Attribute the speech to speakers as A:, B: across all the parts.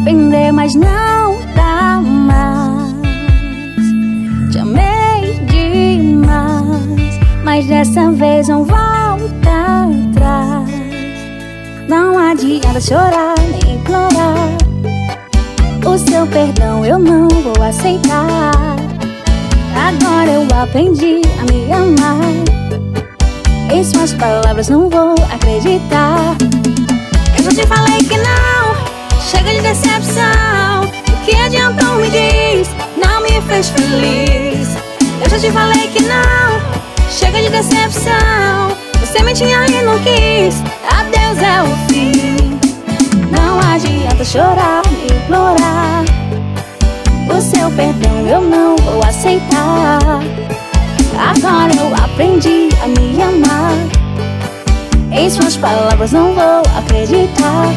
A: arrepender, mas não dá mais. Te amei demais, mas dessa vez não volta atrás. Não adianta chorar nem implorar, o seu perdão eu não vou aceitar. Agora eu aprendi a me amar, em suas palavras não vou acreditar. Eu já te falei que não, chega de decepção. O que adiantou me diz, não me fez feliz. Eu já te falei que não, chega de decepção. Você me tinha e não quis, adeus é o fim. Não adianta chorar e implorar, o seu perdão eu não vou aceitar. Agora eu aprendi a me amar, em suas palavras não vou acreditar.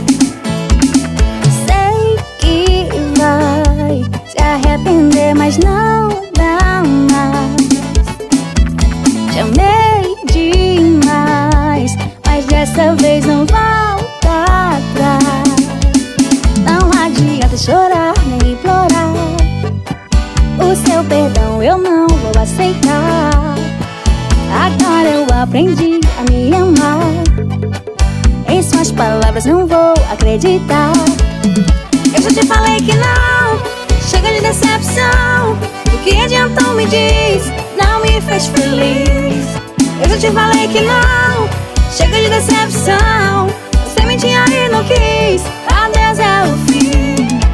A: Sei que vai se arrepender, mas não dá mais. Te amei demais, mas dessa vez não volta atrás. Não adianta chorar nem implorar, o seu perdão eu não vou aceitar. Agora eu aprendi a me amar, em suas palavras não vou acreditar. Eu já te falei que não, chega de decepção. O que adiantou me diz, não me fez feliz. Eu já te falei que não, chega de decepção. Você me tinha e não quis, adeus é o fim.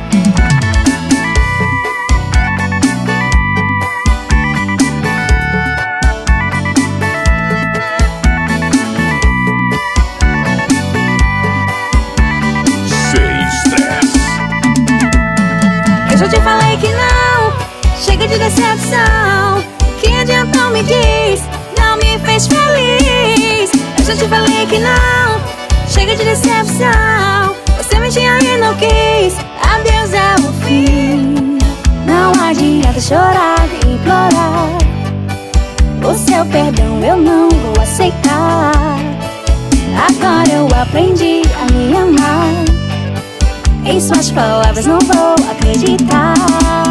A: Eu já te falei que não, chega de decepção. O que adiantou me diz, não me fez feliz. Eu já te falei que não, chega de decepção. Você me tinha e não quis, adeus é o fim. Não adianta chorar e implorar, o seu perdão eu não vou aceitar. Agora eu aprendi a me amar, em suas palavras não vou acreditar.